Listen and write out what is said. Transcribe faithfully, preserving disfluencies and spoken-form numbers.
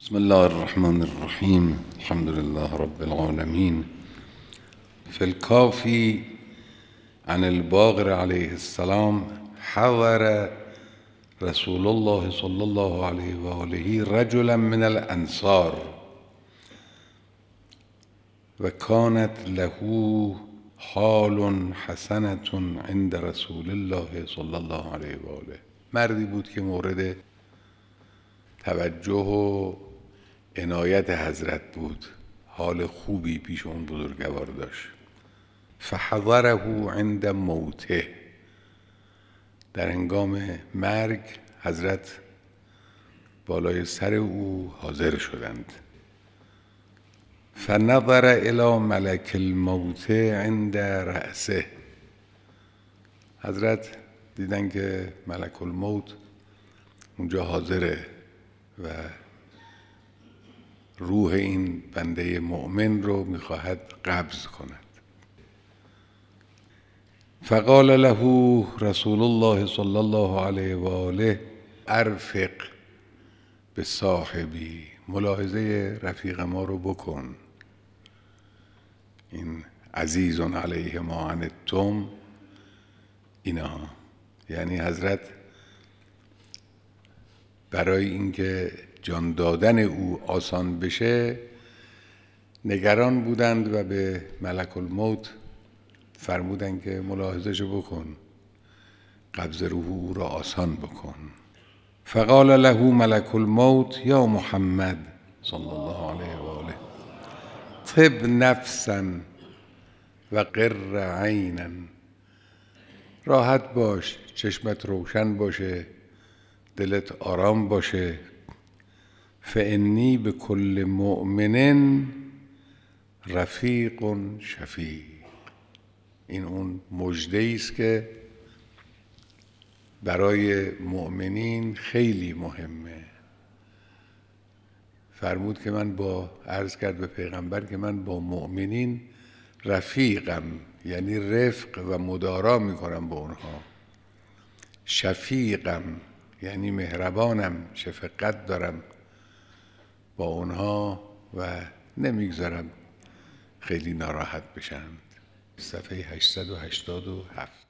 بسم الله الرحمن الرحيم. الحمد لله رب العالمين. في الكافي عن الباقر عليه السلام: حضر رسول الله صلى الله عليه وآله رجلا من الأنصار وكانت له حال حسنة عند رسول الله صلى الله عليه وآله. مردی بود که مورد توجه و عنایت حضرت بود، حال خوبی پیش اون بزرگوار داشت. فحضره عند موته، در هنگام مرگ حضرت بالای سر او حاضر شدند. فنظر الی ملک الموت عند رأسه، حضرت دیدن که ملک الموت اونجا حاضره و روح این بنده مؤمن رو میخواهد قبض کند. فقال له رسول الله صلی الله علیه و آله: ارفق به صاحبی، ملاحظه رفیق ما رو بکن. این عزیز علیه ما عنتم، اینها یعنی حضرت برای اینکه جان دادن او آسان بشه نگران بودند و به ملک الموت فرمودند که ملاحظه‌شو بکن، قبض روح او را آسان بکن. فقال له ملک الموت: یا محمد صلی الله علیه و آله، طب نفسا و قر عینا، راحت باش، چشمت روشن باشه، دلت آرام باشه. فانی بكل مؤمن رفیق شفیق، این اون مژده‌ای است که برای مؤمنین خیلی مهمه. فرمود که من با عرض کرد به پیغمبر که من با مؤمنین رفیقم، یعنی رفق و مدارا میکنم با اونها. شفیقم یعنی مهربانم، شفقت دارم با اونها و نمیگذارم خیلی ناراحت بشن. صفحه هشتصد و هشتاد و هفت.